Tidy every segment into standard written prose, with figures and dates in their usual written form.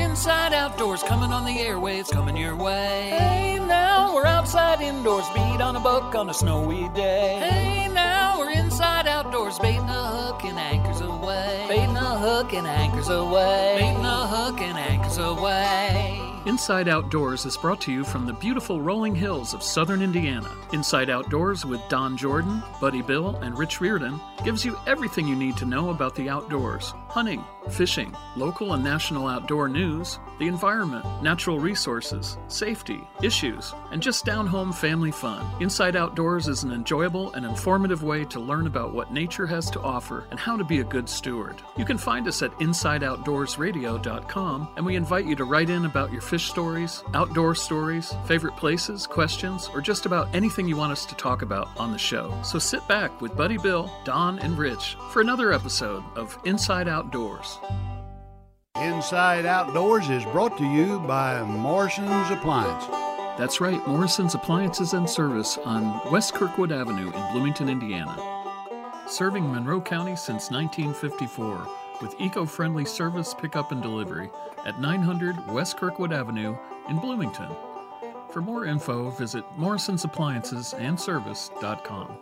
Inside Outdoors, coming on the airwaves, coming your way. Hey, now we're outside indoors, beat on a book on a snowy day. Hey, now we're inside Outdoors, baiting a hook and anchors away. Baiting a hook and anchors away. Baiting a hook and anchors away. Inside Outdoors is brought to you from the beautiful rolling hills of southern Indiana. Inside Outdoors with Don Jordan, Buddy Bill, and Rich Reardon gives you everything you need to know about the outdoors: hunting, fishing, local and national outdoor news, the environment, natural resources, safety, issues, and just down-home family fun. Inside Outdoors is an enjoyable and informative way to learn about what nature has to offer and how to be a good steward. You can find us at InsideOutdoorsRadio.com, and we invite you to write in about your fish stories, outdoor stories, favorite places, questions, or just about anything you want us to talk about on the show. So sit back with Buddy Bill, Don, and Rich for another episode of Inside Outdoors. Inside Outdoors is brought to you by Morrison's Appliance. That's right, Morrison's Appliances and Service on West Kirkwood Avenue in Bloomington, Indiana. Serving Monroe County since 1954 with eco-friendly service pickup and delivery at 900 West Kirkwood Avenue in Bloomington. For more info, visit morrisonsappliancesandservice.com.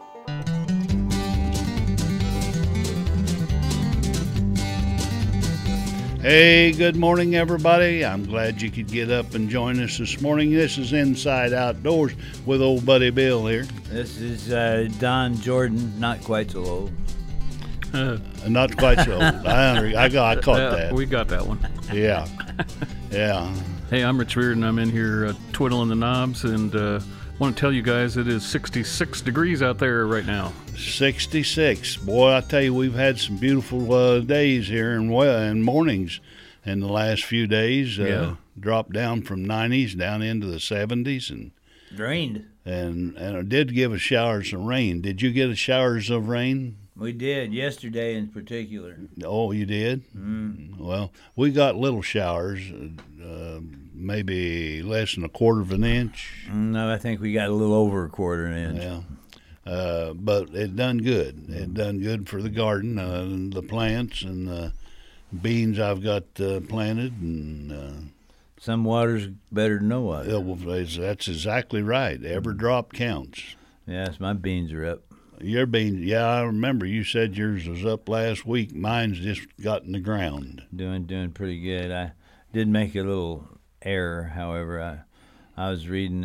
Hey, good morning, everybody. I'm glad you could get up and join us this morning. This is Inside Outdoors with old Buddy Bill here. This is Don Jordan, not quite so old. Not quite so old. I caught that. We got that one. Yeah. Yeah. Hey, I'm Rich Reardon. I'm in here twiddling the knobs, and want to tell you guys it is 66 degrees out there right now. 66. Boy, I tell you, we've had some beautiful days here and mornings in the last few days. Dropped down from 90s down into the 70s. And rained. And it did give us showers of rain. Did you get showers of rain? We did, yesterday in particular. Oh, you did? Mm. Well, we got little showers, maybe less than a quarter of an inch. No, I think we got a little over a quarter of an inch. Yeah. But it done good. It done good for the garden, the plants, and the beans I've got planted. And some water's better than no water. That's exactly right. Every drop counts. Yes, my beans are up. Your beans, yeah, I remember you said yours was up last week. Mine's just got in the ground. Doing pretty good. I did make a little error, however. I was reading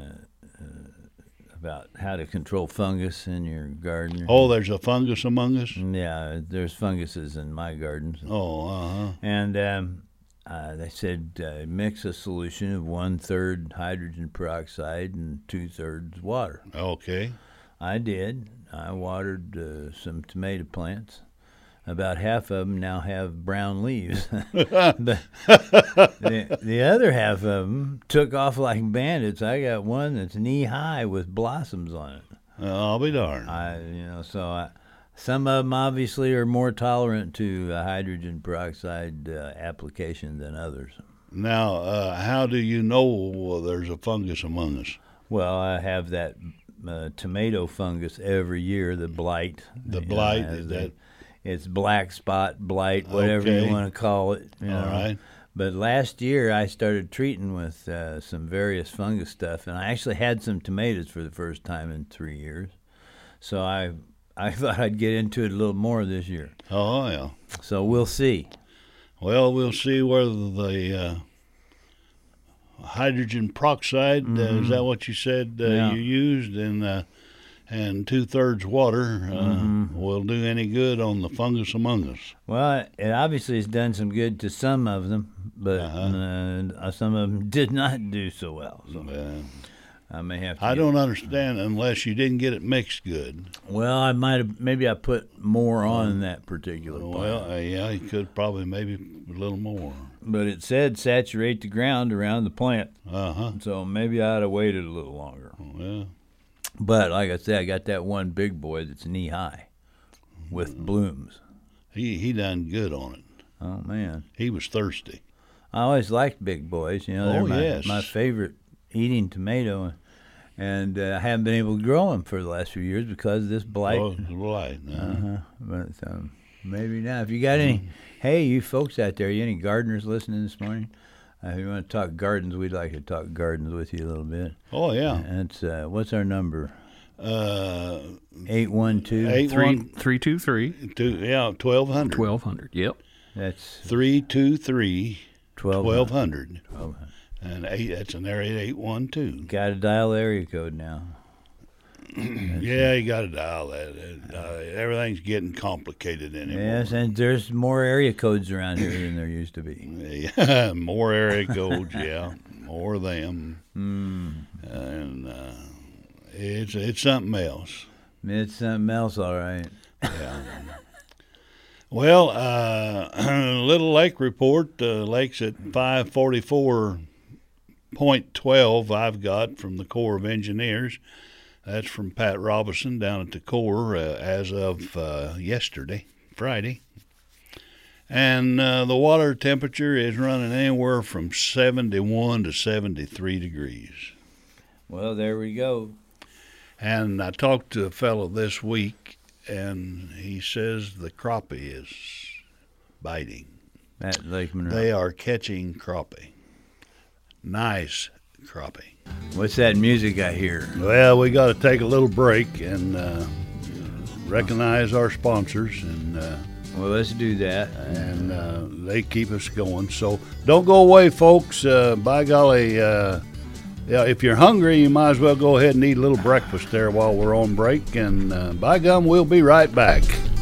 about how to control fungus in your garden. Oh, there's a fungus among us? Yeah, there's funguses in my gardens. Oh, uh-huh. And they said mix a solution of 1/3 hydrogen peroxide and 2/3 water. Okay. I did. I watered some tomato plants. About half of them now have brown leaves. the other half of them took off like bandits. I got one that's knee-high with blossoms on it. I'll be darned. Some of them obviously are more tolerant to hydrogen peroxide application than others. Now, how do you know there's a fungus among us? Well, I have that tomato fungus every year, the blight. It's black spot blight, whatever you want to call it. All right. But last year I started treating with some various fungus stuff, and I actually had some tomatoes for the first time in 3 years. So I thought I'd get into it a little more this year. Oh, yeah. So we'll see. Well, we'll see whether the hydrogen peroxide, is that what you said you used, and 2/3 water will do any good on the fungus among us? Well, it obviously has done some good to some of them, but some of them did not do so well. So I may have to. I don't understand unless you didn't get it mixed good. Well, I might have. Maybe I put more on that particular plant. Well, yeah, you could probably maybe a little more. But it said saturate the ground around the plant. So maybe I ought to wait it a little longer. Yeah. But like I said, I got that one big boy that's knee high with blooms. He done good on it. Oh man, he was thirsty. I always liked big boys. You know, they're yes. my favorite eating tomato, and I haven't been able to grow them for the last few years because of this blight. Oh, blight. But Maybe not. If you got any, hey, you folks out there, you any gardeners listening this morning? If you want to talk gardens, we'd like to talk gardens with you a little bit. Oh, yeah. And it's, what's our number? 323. Yeah, 1200. 1200. Yep. That's 323 1200. 1200. And that's an area 812. Got to dial the area code now. Yeah, you got to dial that. Everything's getting complicated anymore. Yes, and there's more area codes around here than there used to be. Yeah, more area codes, yeah. More of them. And it's something else. It's something else, all right. Yeah. Well, Little Lake report, lake's at 544.12 I've got from the Corps of Engineers. That's from Pat Robinson down at the Corps as of yesterday, Friday. And the water temperature is running anywhere from 71 to 73 degrees. Well, there we go. And I talked to a fellow this week, and he says the crappie is biting. At Lake Monroe. They are catching crappie. Nice crappie. What's that music I hear? Well, we got to take a little break and recognize our sponsors, and Well, let's do that. and they keep us going. So don't go away, folks. By golly, if you're hungry, you might as well go ahead and eat a little breakfast there while we're on break. And by gum, we'll be right back.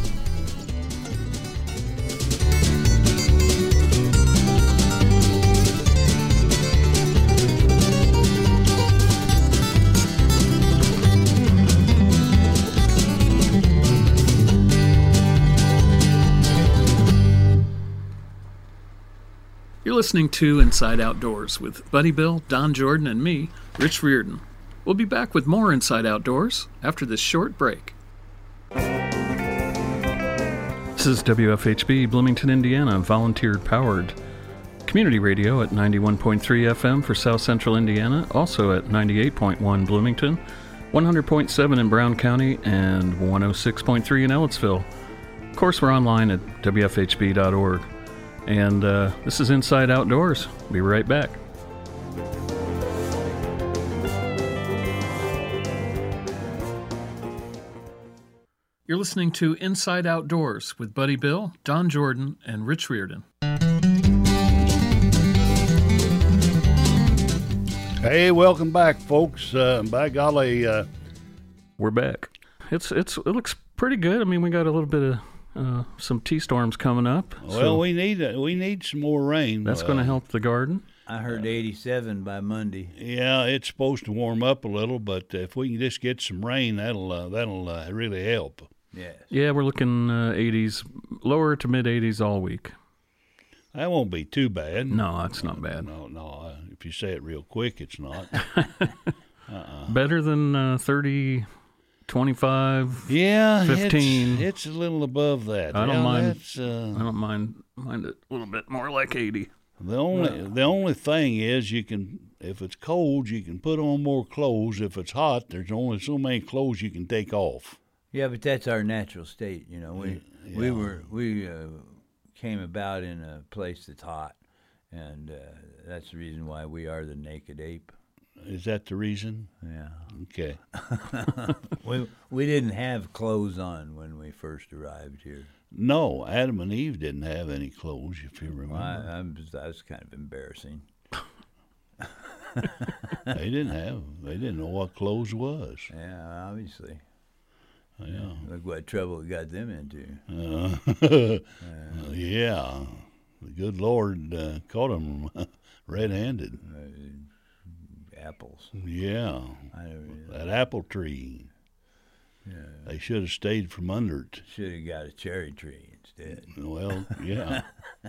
You're listening to Inside Outdoors with Buddy Bill, Don Jordan, and me, Rich Reardon. We'll be back with more Inside Outdoors after this short break. This is WFHB, Bloomington, Indiana, volunteer-powered community radio at 91.3 FM for South Central Indiana, also at 98.1 Bloomington, 100.7 in Brown County, and 106.3 in Ellettsville. Of course, we're online at WFHB.org. And this is Inside Outdoors. Be right back. You're listening to Inside Outdoors with Buddy Bill, Don Jordan, and Rich Reardon. Hey, welcome back, folks. By golly, We're back. It looks pretty good. I mean, we got a little bit of some T-storms coming up. well, we need some more rain. That's going to help the garden. I heard 87 by Monday. Yeah, it's supposed to warm up a little, but if we can just get some rain, that'll really help. Yes. Yeah, we're looking 80s, lower to mid-80s all week. That won't be too bad. No, that's not bad. No. If you say it real quick, it's not. Better than 30, 25. Yeah, 15. It's a little above that. I don't Yeah, mind. that's, I don't mind it a little bit more like 80. The only thing is you can, if it's cold, you can put on more clothes. If it's hot, there's only so many clothes you can take off. Yeah, but that's our natural state. You know, we came about in a place that's hot, and that's the reason why we are the naked ape. Is that the reason? Yeah. Okay. We didn't have clothes on when we first arrived here. No, Adam and Eve didn't have any clothes, if you remember. Well, that's kind of embarrassing. They didn't know what clothes was. Yeah, obviously. Yeah. Look what trouble it got them into. Yeah. The good Lord caught them red-handed. Apples. Yeah. That apple tree. Yeah. They should have stayed from under it. Should have got a cherry tree instead. Well, yeah.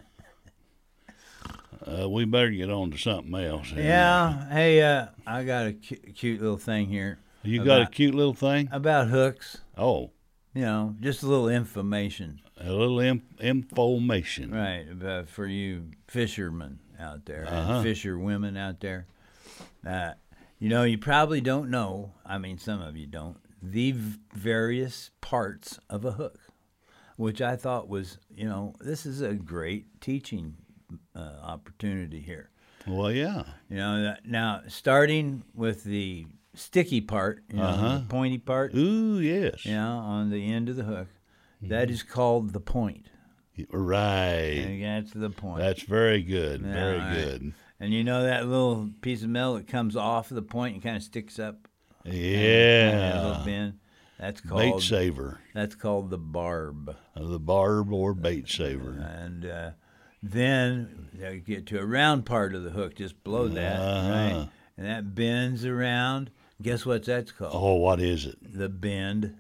We better get on to something else. Yeah. Hey, I got a cute little thing here. You got a cute little thing? About hooks. Oh. You know, just a little information. A little information. Right, for you fishermen out there and fisher women out there. You know, you probably don't know, I mean, some of you don't, the various parts of a hook. which I thought was, this is a great teaching opportunity here. Well, yeah. Now starting with the sticky part, the pointy part. Ooh, yes. On the end of the hook, that is called the point. Right. And that's the point. That's very good. Yeah, Very right. good. And that little piece of metal that comes off of the point and kind of sticks up. Yeah. A little bend. That's called Bait saver. That's called the barb. The barb or bait saver. And then you get to a round part of the hook just below that, right? And that bends around. Guess what that's called? Oh, what is it? The bend.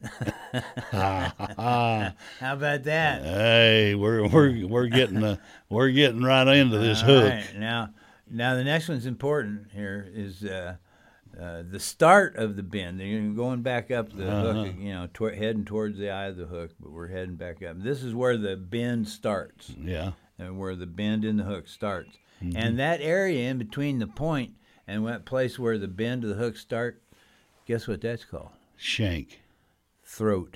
How about that? Hey, we're getting right into this hook. Right. Now the next one's important here is the start of the bend. You're going back up the hook, heading towards the eye of the hook, but we're heading back up. This is where the bend starts. Yeah. And where the bend in the hook starts. And that area in between the point and that place where the bend of the hook starts, guess what that's called? Shank. Throat.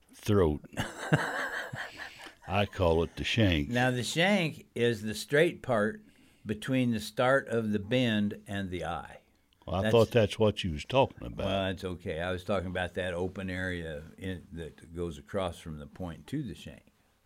I call it the shank. Now, the shank is the straight part between the start of the bend and the eye. Well, I thought that's what you was talking about. Well, that's okay. I was talking about that open area that goes across from the point to the shank.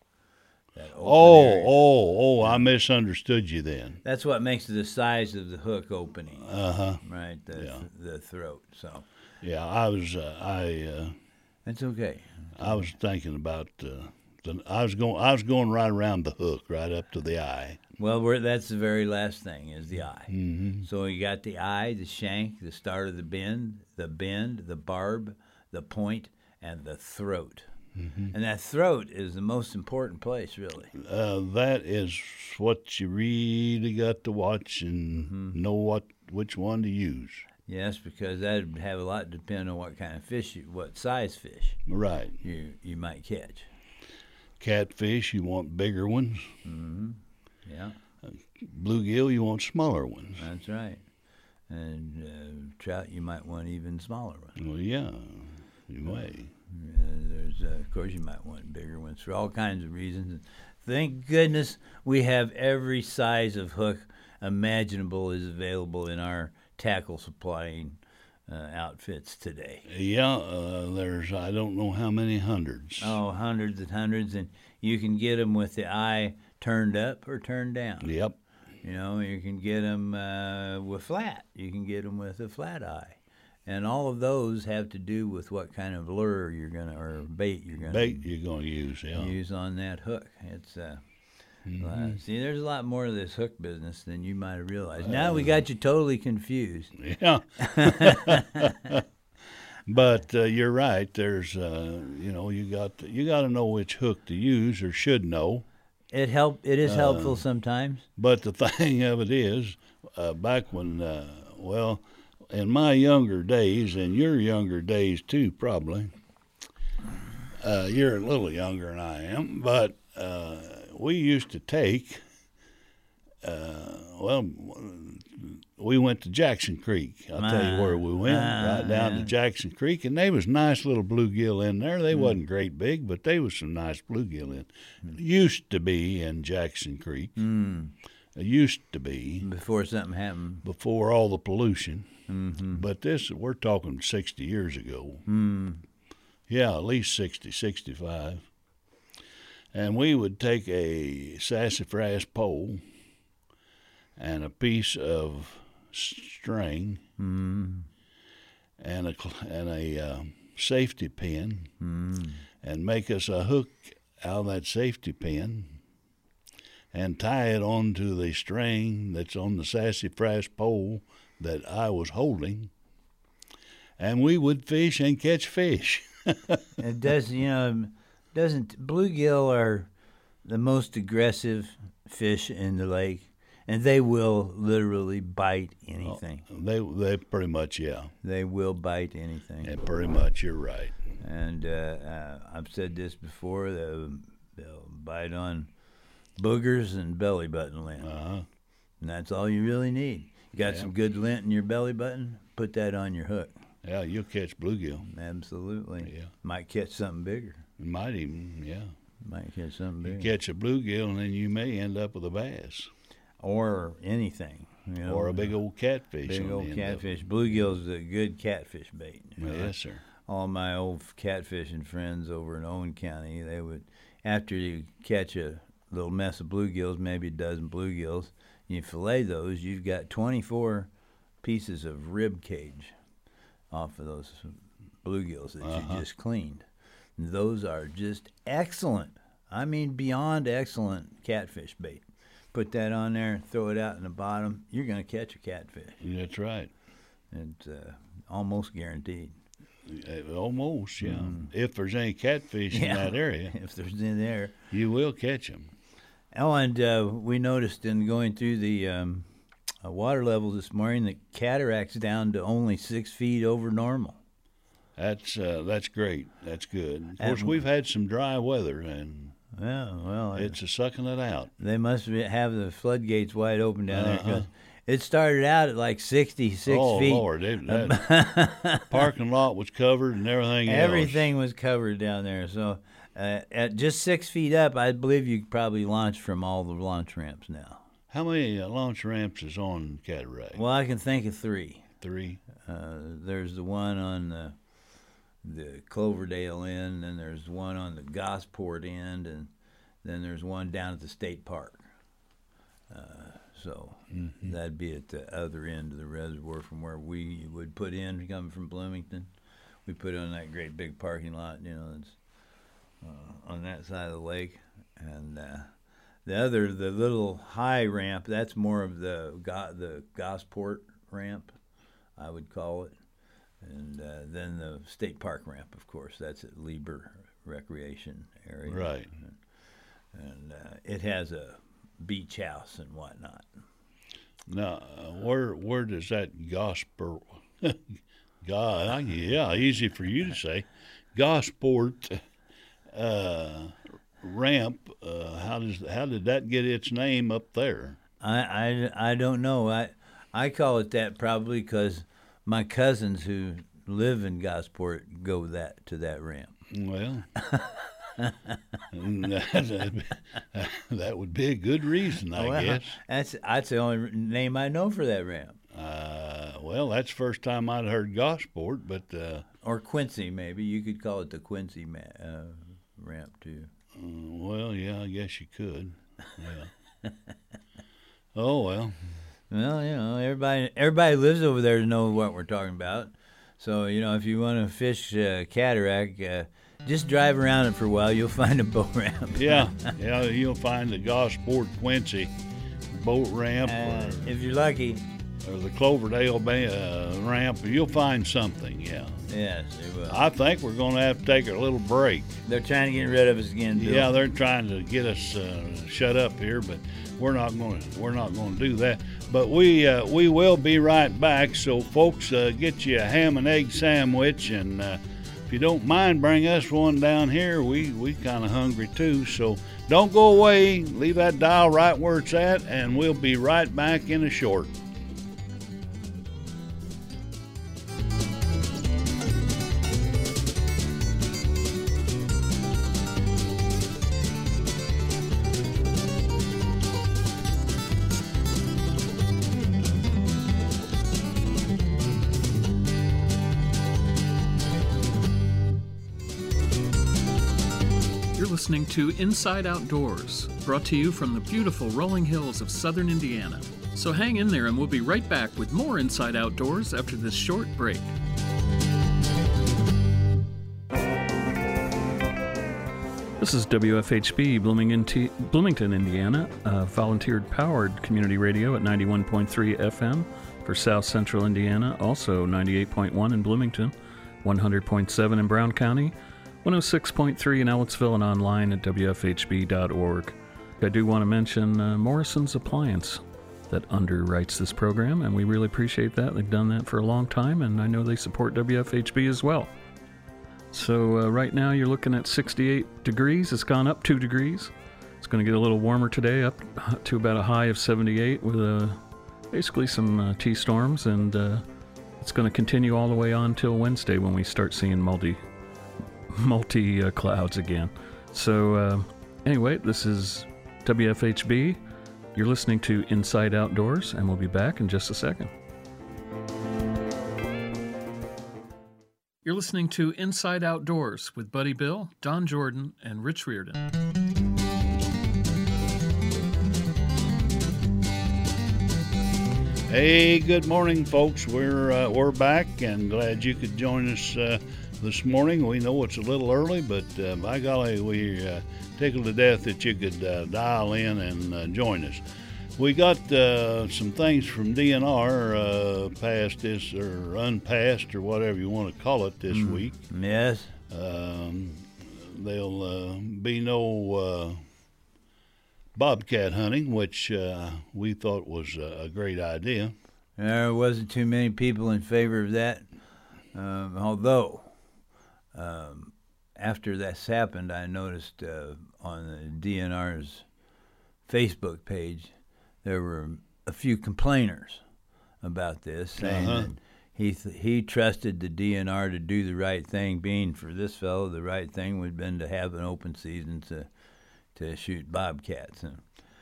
I misunderstood you then. That's what makes the size of the hook opening. Right, the throat. So. Yeah, I was. That's okay. I was thinking about. I was going right around the hook, right up to the eye. Well, that's the very last thing is the eye. Mm-hmm. So you got the eye, the shank, the start of the bend, the barb, the point, and the throat. Mm-hmm. And that throat is the most important place, really. That is what you really got to watch and know which one to use. Yes, because that would have a lot to depend on what kind of fish, what size fish, right, you might catch. Catfish, you want bigger ones. Mm-hmm. Yeah. Bluegill, you want smaller ones. That's right. And trout, you might want even smaller ones. Well, yeah, you may. Of course, you might want bigger ones for all kinds of reasons. Thank goodness we have every size of hook imaginable is available in our tackle supplying outfits today. Yeah, there's I don't know how many hundreds. Oh, hundreds and hundreds, and you can get them with the eye turned up or turned down. Yep. You can get them with flat. You can get them with a flat eye. And all of those have to do with what kind of lure or bait you're gonna use. Yeah. Use on that hook. It's see, there's a lot more to this hook business than you might have realized. Now we got you totally confused. Yeah. But you're right. There's you got to know which hook to use or should know. It is helpful sometimes. But the thing of it is, back when in my younger days, and your younger days too, probably. You're a little younger than I am, but we used to take. We went to Jackson Creek. I'll tell you where we went, right down to Jackson Creek, and there was nice little bluegill in there. They wasn't great big, but there was some nice bluegill in. Used to be in Jackson Creek. It used to be before something happened. Before all the pollution. Mm-hmm. But we're talking 60 years ago. Yeah, at least 60, 65. And we would take a sassafras pole and a piece of string and a safety pin and make us a hook out of that safety pin and tie it onto the string that's on the sassafras pole that I was holding, and we would fish and catch fish. It does, doesn't bluegill are the most aggressive fish in the lake, and they will literally bite anything. They pretty much, yeah. They will bite anything. Yeah, pretty much, you're right. And I've said this before, they'll bite on boogers and belly button lint. And that's all you really need. You got some good lint in your belly button, put that on your hook. Yeah, you'll catch bluegill. Absolutely. Yeah. Might catch something bigger. Might even, yeah. Might catch something big. You catch a bluegill, and then you may end up with a bass. Or anything. Or a big old catfish. Big old catfish. Bluegill's a good catfish bait. Yes, sir. All my old catfishing friends over in Owen County, they would, after you catch a little mess of bluegills, maybe a dozen bluegills, you fillet those, you've got 24 pieces of rib cage off of those bluegills that you just cleaned. And those are just excellent. I mean, beyond excellent catfish bait. Put that on there, throw it out in the bottom, you're going to catch a catfish. That's right. It's almost guaranteed. Almost, yeah. If there's any catfish in that area. If there's in there. You will catch them. Oh, and we noticed in going through the water levels this morning that cataract's down to only 6 feet over normal. That's great. That's good. Of course, we've had some dry weather, and it's a sucking it out. They must have the floodgates wide open down there, because it started out at like 66 feet. Oh, Lord. That parking lot was covered and everything else. Everything was covered down there. So at just 6 feet up, I believe you could probably launch from all the launch ramps now. How many launch ramps is on Cataract? Well, I can think of 3. 3? There's the one on the Cloverdale end, and there's one on the Gosport end, and then there's one down at the state park. So that'd be at the other end of the reservoir from where we would put in coming from Bloomington. We put it on that great big parking lot, that's on that side of the lake. And the little high ramp, that's more of the Gosport ramp, I would call it. And then the state park ramp, of course, that's at Lieber Recreation Area. Right. And it has a beach house and whatnot. Now, where does that Gosport, easy for you to say, Gosport ramp, how did that get its name up there? I don't know. I call it that probably because my cousins who live in Gosport go to that ramp. Well, that would be a good reason, I guess. That's the only name I know for that ramp. Well, that's the first time I'd heard Gosport, but or Quincy, maybe you could call it the Quincy ramp too. Well, yeah, I guess you could. Yeah. Oh well. Well, everybody lives over there to know what we're talking about. So, if you want to fish Cataract, just drive around it for a while. You'll find a boat ramp. Yeah, you'll find the Gosport Quincy boat ramp. If you're lucky. Or the Cloverdale ramp. You'll find something, yeah. Yes, they will. I think we're going to have to take a little break. They're trying to get rid of us again, Bill. Yeah, they're trying to get us shut up here, but we're not going to do that. But we will be right back. So, folks, get you a ham and egg sandwich, and if you don't mind, bring us one down here. We kind of hungry too. So don't go away. Leave that dial right where it's at, and we'll be right back in a short. Listening to Inside Outdoors, brought to you from the beautiful rolling hills of southern Indiana. So hang in there and we'll be right back with more Inside Outdoors after this short break. This is WFHB Bloomington, Indiana, volunteer-powered community radio at 91.3 FM for South Central Indiana, also 98.1 in Bloomington, 100.7 in Brown County, 106.3 in Ellettsville, and online at WFHB.org. I do want to mention Morrison's Appliance that underwrites this program, and we really appreciate that. They've done that for a long time, and I know they support WFHB as well. So right now you're looking at 68 degrees. It's gone up 2 degrees. It's going to get a little warmer today, up to about a high of 78 with basically some T-storms, and it's going to continue all the way on till Wednesday when we start seeing multi clouds again. So Anyway, this is WFHB. You're listening to Inside Outdoors, and we'll be back in just a second. You're listening to Inside Outdoors with Buddy Bill, Don Jordan, and Rich Reardon. Hey, good morning, folks. We're back, and glad you could join us this morning. We know it's a little early, but by golly, we're tickled to death that you could dial in and join us. We got some things from DNR passed this or unpassed or whatever you want to call it this week. Yes. There'll be no bobcat hunting, which we thought was a great idea. There wasn't too many people in favor of that, although after this happened, I noticed on the DNR's Facebook page there were a few complainers about this, saying that he trusted the DNR to do the right thing, being for this fellow the right thing would have been to have an open season to shoot bobcats. And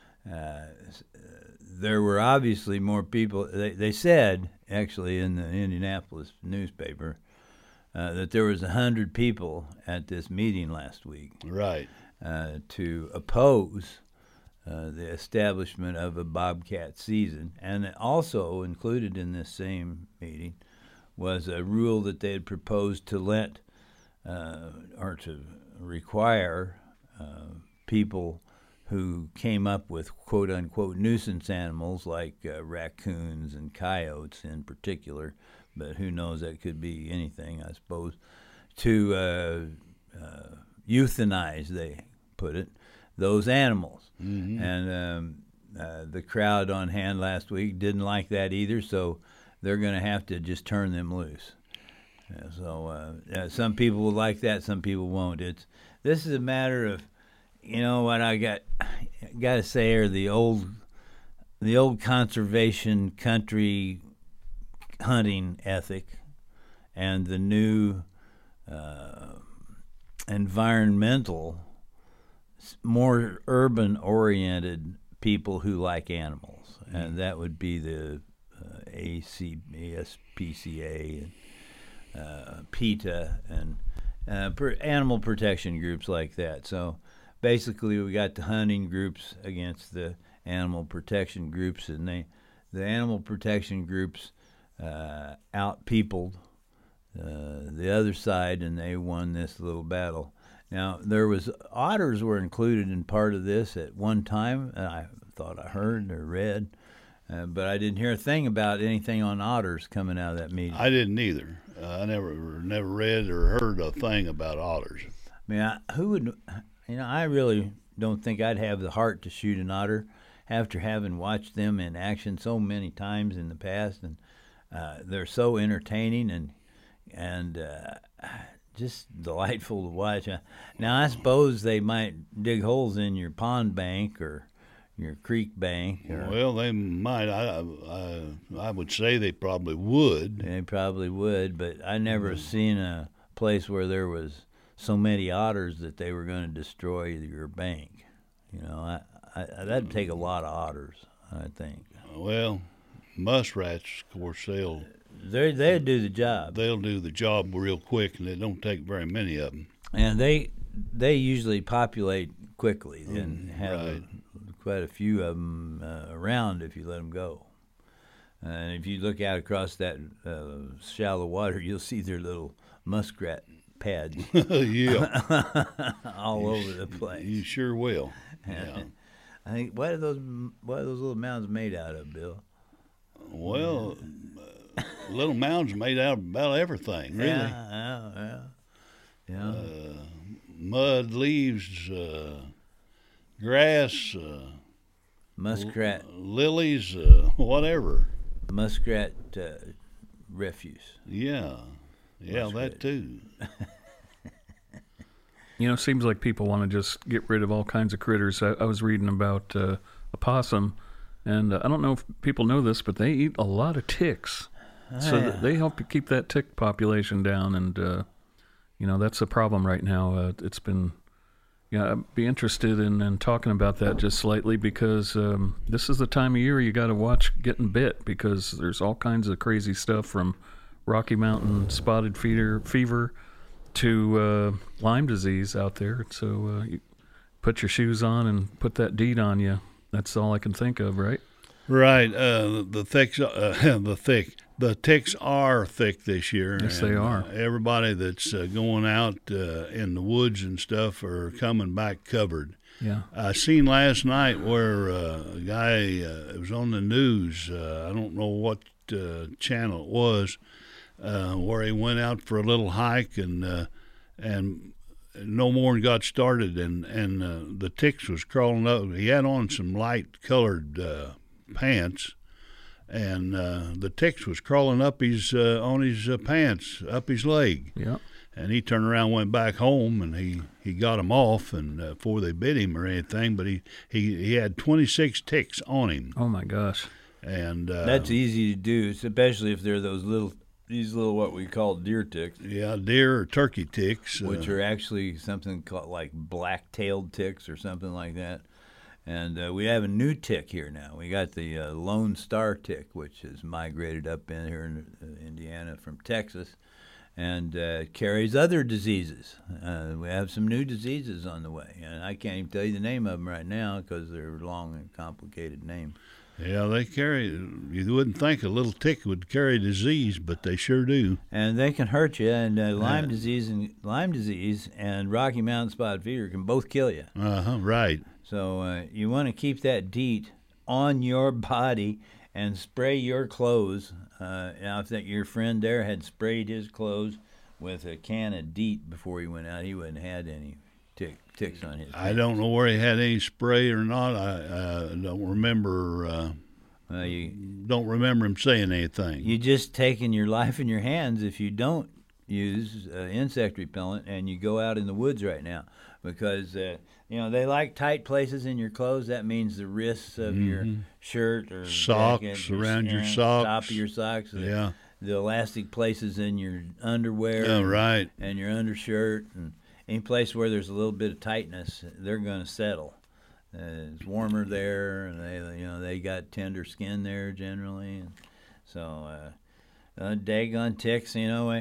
there were obviously more people. They said, actually, in the Indianapolis newspaper, that there was 100 people at this meeting last week. Right. To oppose the establishment of a bobcat season. And also included in this same meeting was a rule that they had proposed to let or to require people who came up with quote-unquote nuisance animals like raccoons and coyotes in particular, but who knows, that could be anything, I suppose, to euthanize, they put it, those animals. Mm-hmm. And the crowd on hand last week didn't like that either, so they're going to have to just turn them loose. So some people will like that, some people won't. This is a matter of, you know what I got to say, are the old conservation country hunting ethic and the new environmental, more urban-oriented people who like animals, and that would be the ASPCA and PETA and animal protection groups like that. So basically, we got the hunting groups against the animal protection groups, and the animal protection groups out-peopled the other side, and they won this little battle. Now, otters were included in part of this at one time, and I thought I heard or read, but I didn't hear a thing about anything on otters coming out of that meeting. I didn't either. I never read or heard a thing about otters. I mean, who would... I really don't think I'd have the heart to shoot an otter after having watched them in action so many times in the past, and they're so entertaining and just delightful to watch. Now, I suppose they might dig holes in your pond bank or your creek bank. Well, they might. I would say they probably would. They probably would, but I never seen a place where there was so many otters that they were going to destroy your bank. That'd take a lot of otters, I think. Well, muskrats, of course, they'll do the job. They'll do the job real quick, and it don't take very many of them. And they usually populate quickly and have quite a few of them around if you let them go. And if you look out across that shallow water, you'll see their little muskrat pads. Yeah. all over the place. You sure will. Yeah. I think what are those little mounds made out of, Bill? Well, little mounds made out of about everything, really. Yeah. Mud, leaves, grass, muskrat, lilies, whatever. Muskrat refuse. Yeah, that too. It seems like people want to just get rid of all kinds of critters. I was reading about a possum, and I don't know if people know this, but they eat a lot of ticks. So they help keep that tick population down, and that's a problem right now. It's been, Yeah, I'd be interested in talking about that just slightly because this is the time of year you got to watch getting bit because there's all kinds of crazy stuff from Rocky Mountain spotted fever to Lyme disease out there. So you put your shoes on and put that DEET on you. That's all I can think of, right? Right. The ticks are thick this year. Yes, they are. Everybody that's going out in the woods and stuff are coming back covered. Yeah. I seen last night where a guy, it was on the news, I don't know what channel it was, where he went out for a little hike and no more and got started and the ticks was crawling up. He had on some light colored pants, and the ticks was crawling up on his pants, up his leg. Yeah. And he turned around, went back home, and he got them off, and before they bit him or anything. But he had 26 ticks on him. Oh my gosh! And that's easy to do, especially if they're these little what we call deer ticks. Yeah, deer or turkey ticks, which are actually something called like black-tailed ticks or something like that. And we have a new tick here now. We got the Lone Star tick, which has migrated up in here in Indiana from Texas, and carries other diseases. We have some new diseases on the way, and I can't even tell you the name of them right now because they're long and complicated names. Yeah, they carry. You wouldn't think a little tick would carry disease, but they sure do. And they can hurt you. And Lyme disease and Rocky Mountain spotted fever can both kill you. Right. So you want to keep that DEET on your body and spray your clothes. Now, if your friend there had sprayed his clothes with a can of DEET before he went out, he wouldn't have had any ticks on his pants. I don't know where he had any spray or not. I don't remember. Don't remember him saying anything. You just taking your life in your hands if you don't use insect repellent and you go out in the woods right now, because they like tight places in your clothes. That means the wrists of your shirt or socks jacket, around your socks, top of your socks. Yeah. The elastic places in your underwear. Oh, right. And your undershirt, and any place where there's a little bit of tightness, they're going to settle. It's warmer there, and they got tender skin there generally, and so daggone ticks.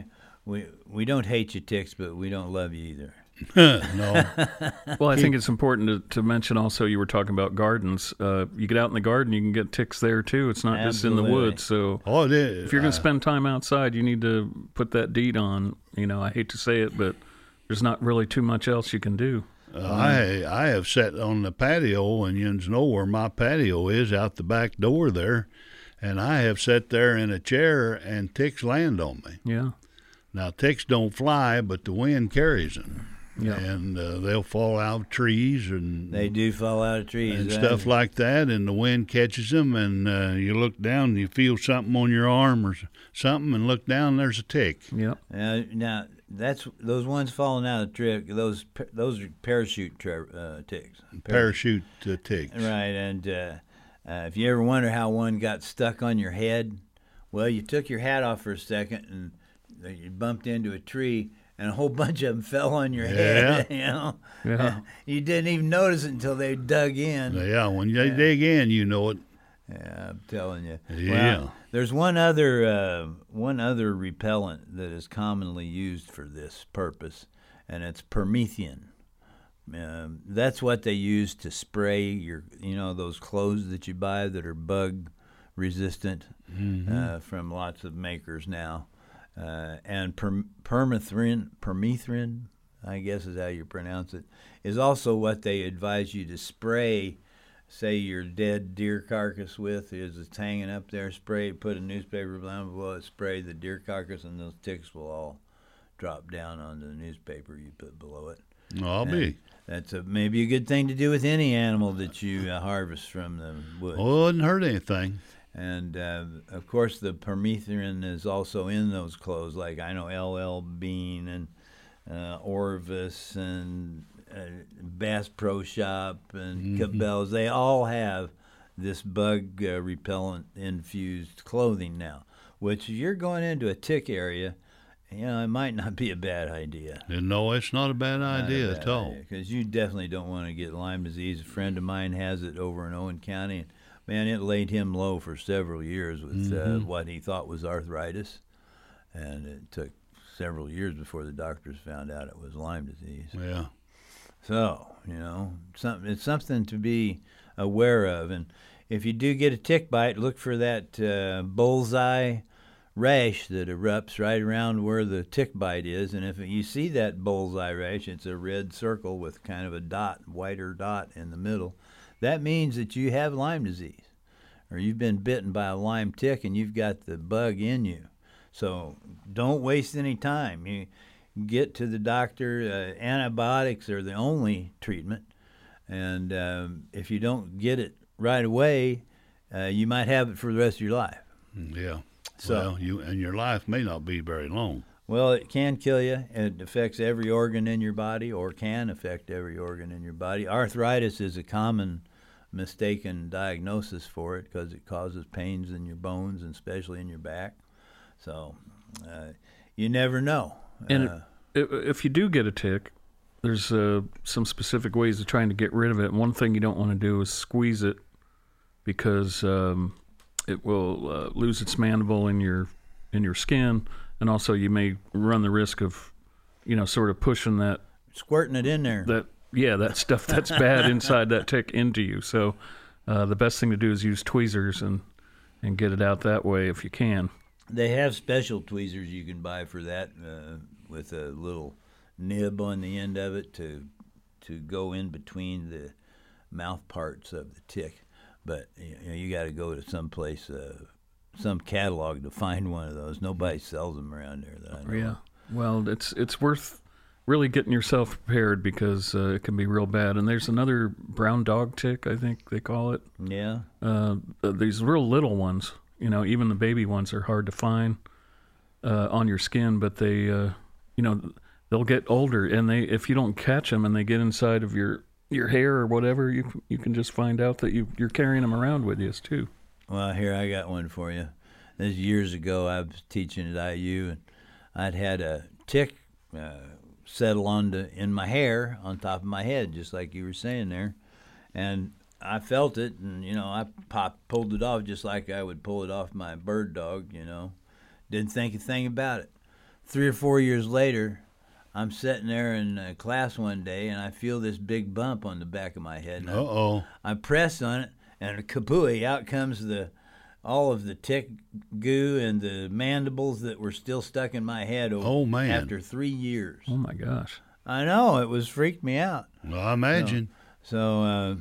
We don't hate you, ticks, but we don't love you either. No. Well, I think it's important to mention also, you were talking about gardens. You get out in the garden, you can get ticks there too. It's not just in the woods. So it is. If you're going to spend time outside, you need to put that DEET on. I hate to say it, but there's not really too much else you can do. I have sat on the patio, and you know where my patio is, out the back door there, and I have sat there in a chair and ticks land on me. Yeah. Now, ticks don't fly, but the wind carries them. Yeah. And they'll fall out of trees. And they do fall out of trees. And stuff like that, and the wind catches them, and you look down and you feel something on your arm or something, and look down, there's a tick. Yep. Now, that's those ones falling out of the tree. Those are parachute ticks. Parachute ticks. Right, and if you ever wonder how one got stuck on your head, well, you took your hat off for a second, and you bumped into a tree, and a whole bunch of them fell on your head. Yeah. You didn't even notice it until they dug in. Yeah, when you dig in, you know it. Yeah, I'm telling you. Yeah. Well, there's one other repellent that is commonly used for this purpose, and it's permethrin. That's what they use to spray your, those clothes that you buy that are bug resistant from lots of makers now. And permethrin, I guess is how you pronounce it, is also what they advise you to spray. Say your dead deer carcass with, it's hanging up there, put a newspaper below it, spray the deer carcass, and those ticks will all drop down onto the newspaper you put below it. I'll be. That's maybe a good thing to do with any animal that you harvest from the woods. Well, it wouldn't hurt anything. And, of course, the permethrin is also in those clothes, like I know LL Bean and Orvis and Bass Pro Shop and Cabela's. They all have this bug repellent infused clothing now, which you're going into a tick area it might not be a bad idea. No, it's not a bad idea at all. Because you definitely don't want to get Lyme disease. A friend of mine has it over in Owen County, and man, it laid him low for several years with what he thought was arthritis, and it took several years before the doctors found out it was Lyme disease. Yeah. So, it's something to be aware of. And if you do get a tick bite, look for that bullseye rash that erupts right around where the tick bite is. And if you see that bullseye rash, it's a red circle with kind of a whiter dot in the middle. That means that you have Lyme disease, or you've been bitten by a Lyme tick and you've got the bug in you. So don't waste any time. You get to the doctor. Antibiotics are the only treatment. And if you don't get it right away, you might have it for the rest of your life. Yeah. So, your life may not be very long. Well, it can kill you. It affects every organ in your body, or can affect every organ in your body. Arthritis is a common mistaken diagnosis for it because it causes pains in your bones, and especially in your back. So you never know. And if you do get a tick, there's some specific ways of trying to get rid of it. One thing you don't want to do is squeeze it, because it will lose its mandible in your skin, and also you may run the risk of, sort of pushing that, squirting it in there. That stuff that's bad inside that tick into you. So the best thing to do is use tweezers and get it out that way if you can. They have special tweezers you can buy for that, with a little nib on the end of it to go in between the mouth parts of the tick. But you got to go to some place, some catalog to find one of those. Nobody sells them around there that I know. Yeah, well, it's worth really getting yourself prepared, because it can be real bad. And there's another brown dog tick, I think they call it. Yeah. These real little ones. Even the baby ones are hard to find on your skin, but they, they'll get older, and if you don't catch them and they get inside of your hair or whatever, you can just find out that you're carrying them around with you too. Well, here, I got one for you. This is years ago. I was teaching at IU, and I'd had a tick settle in my hair on top of my head, just like you were saying there, and I felt it, and I pulled it off just like I would pull it off my bird dog. Didn't think a thing about it. 3 or 4 years later, I'm sitting there in class one day, and I feel this big bump on the back of my head. I press on it, and kapooey, out comes all of the tick goo and the mandibles that were still stuck in my head after 3 years. Oh, my gosh. I know. It was freaked me out. Well, I imagine. So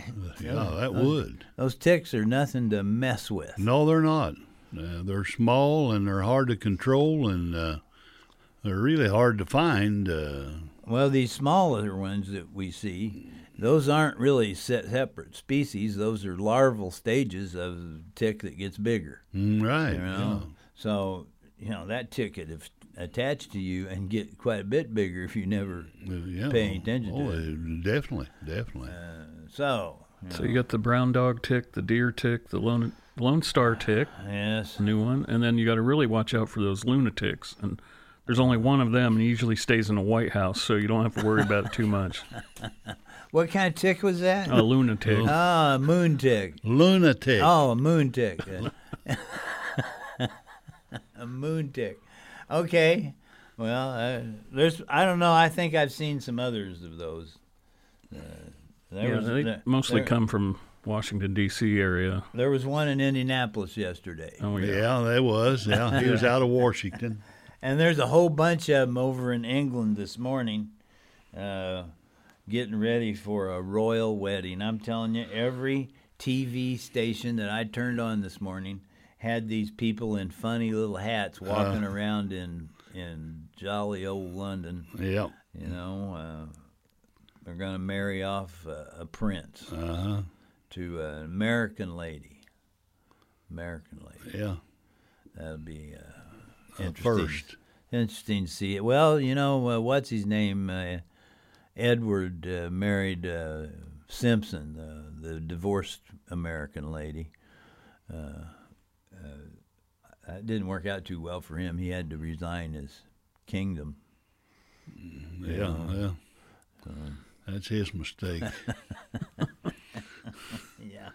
that would. Those ticks are nothing to mess with. No, they're not. They're small, and they're hard to control, and they're really hard to find. Well, these smaller ones that we see, those aren't really separate species. Those are larval stages of the tick that gets bigger. Right. Yeah. So, that tick could attach to you and get quite a bit bigger if you never pay any attention to it. Definitely. So you got the brown dog tick, the deer tick, the Lone Star tick. Yes. New one. And then you got to really watch out for those lunatics. And there's only one of them, and he usually stays in a White House, so you don't have to worry about it too much. What kind of tick was that? A lunatic. Oh, a moon tick. Lunatic. Oh, a moon tick. A moon tick. Okay. Well, I don't know. I think I've seen some others of those. They mostly come from Washington, D.C. area. There was one in Indianapolis yesterday. Oh, yeah. Yeah, there was. Yeah, he was out of Washington. And there's a whole bunch of them over in England this morning getting ready for a royal wedding. I'm telling you, every TV station that I turned on this morning had these people in funny little hats walking around in jolly old London. Yep. They're going to marry off a prince to an American lady. Yeah. That'll be First. Interesting to see it. Well, what's his name? Edward married Simpson, the divorced American lady. It didn't work out too well for him. He had to resign his kingdom. Yeah, well, that's his mistake. Yeah.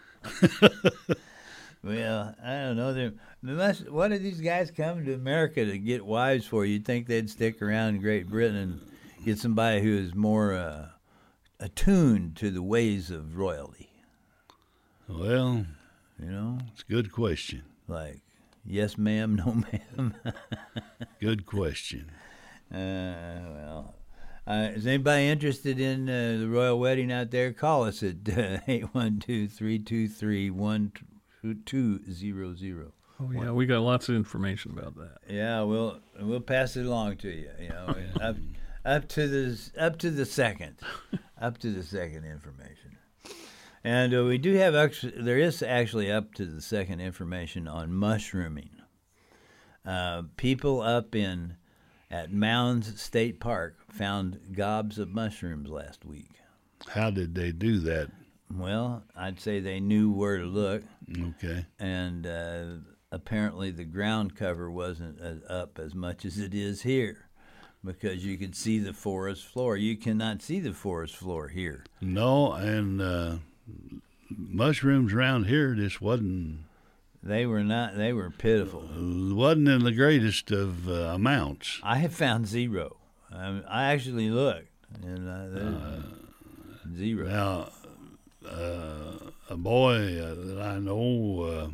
Well, I don't know. What do these guys come to America to get wives for? You'd think they'd stick around in Great Britain and get somebody who is more attuned to the ways of royalty. Well, it's a good question. Like, yes, ma'am, no, ma'am. Good question. Is anybody interested in the royal wedding out there? Call us at 812-323-1200. Oh yeah, we got lots of information about that. Yeah, we'll pass it along to you. Up to the second information. And we do have there is actually up to the second information on mushrooming. People up at Mounds State Park found gobs of mushrooms last week. How did they do that? Well, I'd say they knew where to look. Okay. And apparently the ground cover wasn't up as much as it is here, because you could see the forest floor. You cannot see the forest floor here. No, and mushrooms around here just wasn't. They were not. They were pitiful. Wasn't in the greatest of amounts. I have found zero. I actually looked, and zero. Now, a boy that I know,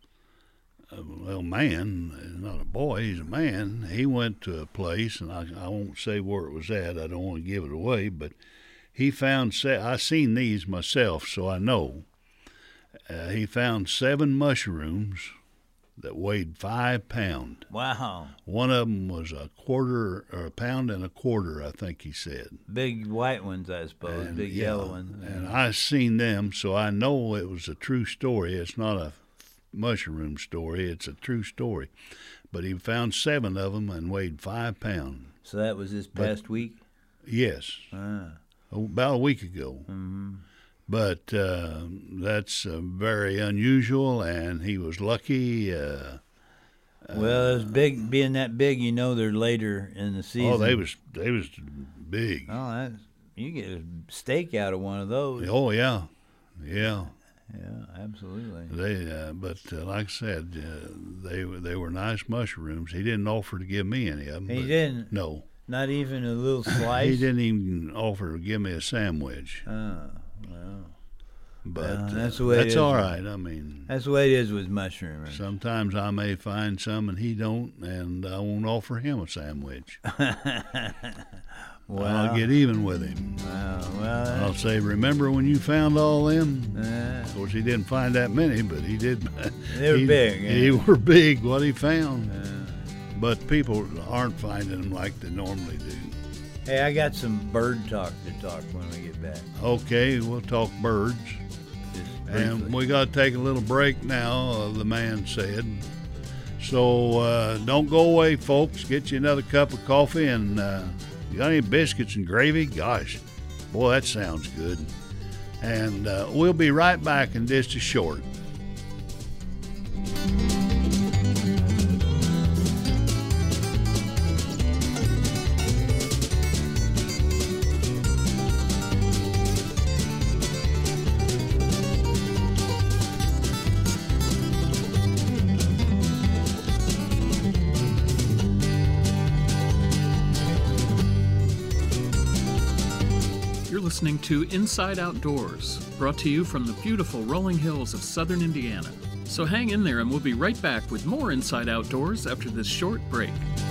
man, not a boy, he's a man. He went to a place, and I won't say where it was at. I don't want to give it away, but he found. I seen these myself, so I know. He found 7 mushrooms that weighed 5 pounds. Wow. One of them was a pound and a quarter, I think he said. Big white ones, I suppose. And, big yellow ones. And I seen them, so I know it was a true story. It's not a mushroom story. It's a true story. But he found 7 of them and weighed 5 pounds. So that was this past week? Yes. About a week ago. Mm-hmm. But that's very unusual, and he was lucky. Well, it was big. Being that big, they're later in the season. Oh, they was big. Oh, you get a steak out of one of those. Oh, yeah. Yeah, absolutely. But like I said, they were nice mushrooms. He didn't offer to give me any of them. He didn't? No. Not even a little slice? He didn't even offer to give me a sandwich. Oh, well. But that's the way it is. That's all right. I mean, that's the way it is with mushrooms. Sometimes I may find some and he don't, and I won't offer him a sandwich. Well, I'll get even with him. Well, I'll say, remember when you found all them? Of course, he didn't find that many, but he did. They were big. Yeah. They were big, what he found. But people aren't finding them like they normally do. Hey, I got some bird talk to talk when we get back. Okay, we'll talk birds. And we got to take a little break now, the man said. So don't go away, folks. Get you another cup of coffee, and you got any biscuits and gravy? Gosh, boy, that sounds good. And we'll be right back in just a short. Listening to Inside Outdoors, brought to you from the beautiful rolling hills of southern Indiana. So hang in there and we'll be right back with more Inside Outdoors after this short break.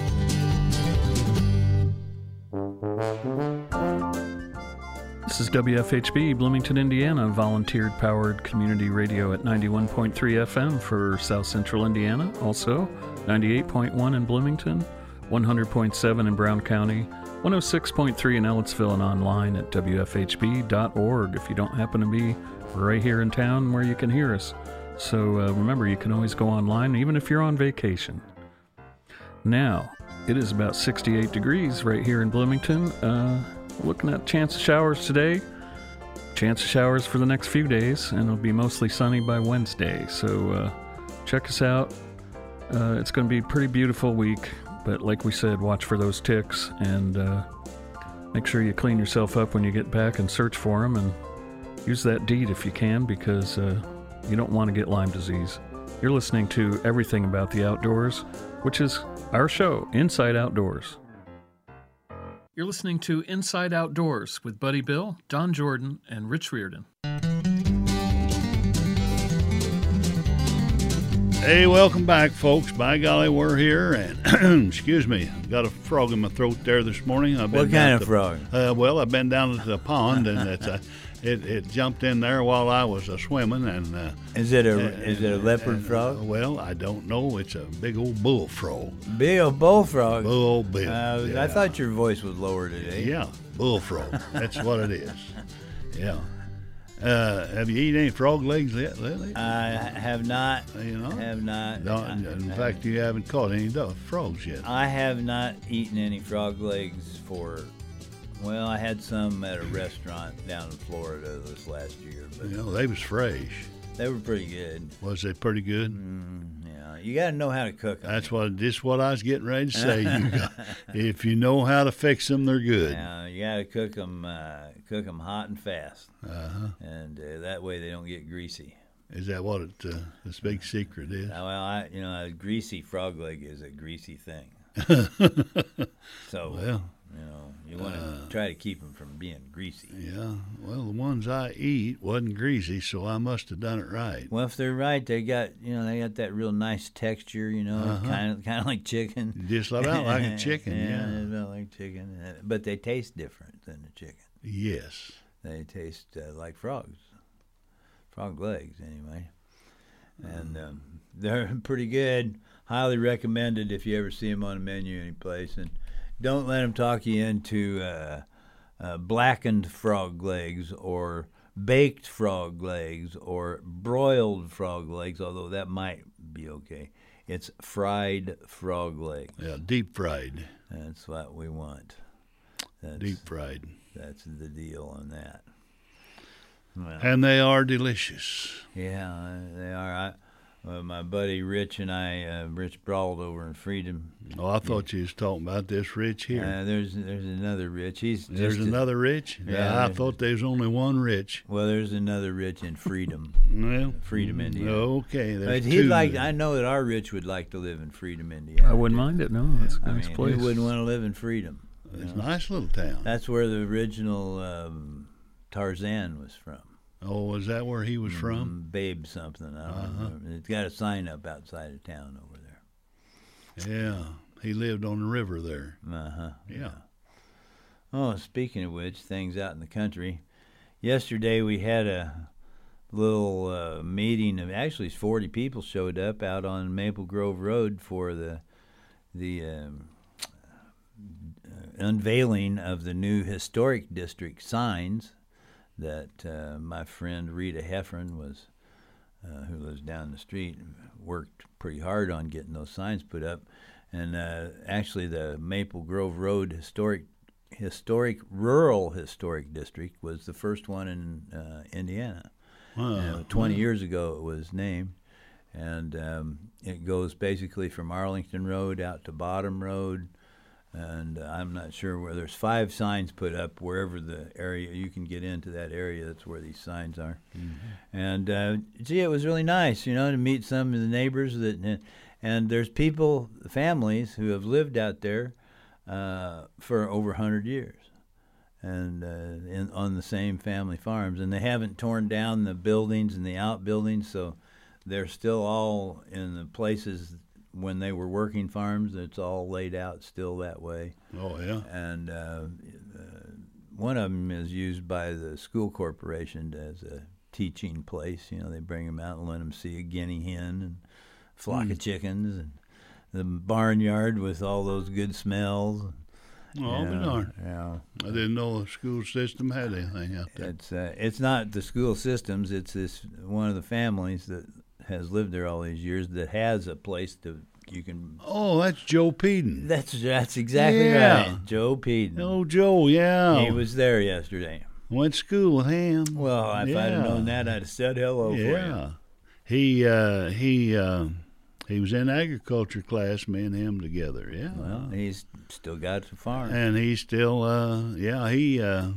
This is WFHB, Bloomington, Indiana, volunteer-powered community radio at 91.3 FM for South Central Indiana, also 98.1 in Bloomington, 100.7 in Brown County, 106.3 in Ellettsville, and online at WFHB.org if you don't happen to be right here in town where you can hear us. So remember, you can always go online even if you're on vacation. Now, it is about 68 degrees right here in Bloomington. Looking at chance of showers today. Chance of showers for the next few days, and it'll be mostly sunny by Wednesday. So check us out. It's going to be a pretty beautiful week. But like we said, watch for those ticks, and make sure you clean yourself up when you get back and search for them, and use that DEET if you can, because you don't want to get Lyme disease. You're listening to Everything About the Outdoors, which is our show, Inside Outdoors. You're listening to Inside Outdoors with Buddy Bill, Don Jordan, and Rich Reardon. Hey, welcome back, folks. By golly, we're here, and excuse me, got a frog in my throat there this morning. What kind of frog? Well, I've been down to the pond, and it jumped in there while I was swimming. And is it a leopard frog? Well, I don't know. It's a big old bullfrog. Big old bullfrog. Bull bill. I thought your voice was lower today. Yeah, bullfrog. That's what it is. Yeah. Have you eaten any frog legs yet lately? I have not. Have not. In fact, you haven't caught any frogs yet. I have not eaten any frog legs well, I had some at a restaurant down in Florida this last year. But they was fresh. They were pretty good. Was they pretty good? Yeah, you got to know how to cook them. That's what I was getting ready to say. If you know how to fix them, they're good. Yeah, you got to cook them hot and fast, and that way they don't get greasy. Is that what this big secret is? Well, a greasy frog leg is a greasy thing. So, well, you want to try to keep them from being greasy. Yeah. Well, the ones I eat wasn't greasy, so I must have done it right. Well, if they're right, they got that real nice texture. Kind of like chicken. Just about like a chicken. Yeah, about like chicken, but they taste different than the chicken. Yes. They taste like frogs. Frog legs, anyway. And they're pretty good. Highly recommended if you ever see them on a menu any place. And don't let them talk you into blackened frog legs or baked frog legs or broiled frog legs, although that might be okay. It's fried frog legs. Yeah, deep fried. That's what we want. Deep fried. That's the deal on that. Well, and they are delicious. Yeah, they are. My buddy Rich and I, Rich Brauld over in Freedom. Oh, I thought you was talking about this Rich here. There's another Rich. There's another Rich? Yeah, I thought there was only one Rich. Well, there's another Rich in Freedom. Well, Freedom, Indiana. Okay, there's but two. I know that our Rich would like to live in Freedom, Indiana. I wouldn't mind it. No, that's a nice place. Who wouldn't want to live in Freedom? It's a nice little town. That's where the original Tarzan was from. Oh, is that where he was from? Babe something. I don't remember. It's got a sign up outside of town over there. Yeah, he lived on the river there. Yeah. Oh, speaking of which, things out in the country. Yesterday we had a little meeting of actually 40 people showed up out on Maple Grove Road for the unveiling of the new historic district signs that my friend Rita Heffron was, who lives down the street, worked pretty hard on getting those signs put up. And actually the Maple Grove Road Rural Historic District was the first one in Indiana. 20 years ago it was named. And it goes basically from Arlington Road out to Bottom Road. And I'm not sure where. There's 5 signs put up wherever the area you can get into that area. That's where these signs are. Mm-hmm. And it was really nice, to meet some of the neighbors and there's families who have lived out there for over 100 years, and on the same family farms, and they haven't torn down the buildings and the outbuildings, so they're still all in the places. When they were working farms, it's all laid out still that way. Oh, yeah. And one of them is used by the school corporation as a teaching place. They bring them out and let them see a guinea hen and a flock of chickens and the barnyard with all those good smells. Oh, darn. Yeah. I didn't know the school system had anything out there. It's not the school systems. It's this one of the families that has lived there all these years that has a place you can. Oh, that's Joe Peden. That's exactly right, Joe Peden. Oh, Joe, yeah. He was there yesterday. Went to school with him. Well, if I'd have known that, I'd have said hello for him. He He was in agriculture class, me and him together. Yeah. Well, he's still got the farm. And he's still, he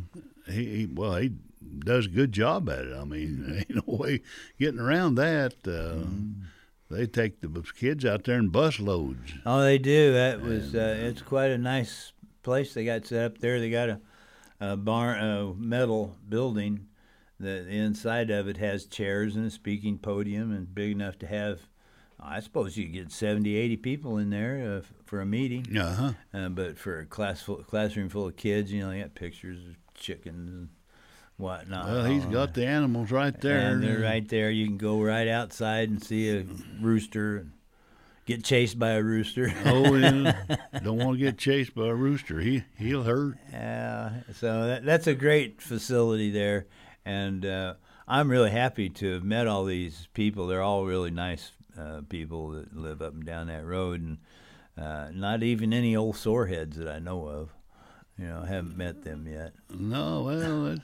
does a good job at it. I mean, ain't no way getting around that. They take the kids out there in bus loads. Oh, they do. That was it's quite a nice place they got set up there. They got a metal building. The inside of it has chairs and a speaking podium, and big enough to have, I suppose you could get 70, 80 people in there for a meeting. But for a classroom full of kids, you got pictures of chickens and whatnot. Well, he's got the animals right there. And they're right there. You can go right outside and see a rooster and get chased by a rooster. Oh, yeah. Don't want to get chased by a rooster. He'll hurt. So that's a great facility there. And I'm really happy to have met all these people. They're all really nice people that live up and down that road, and not even any old soreheads that I know of. I haven't met them yet. No, well,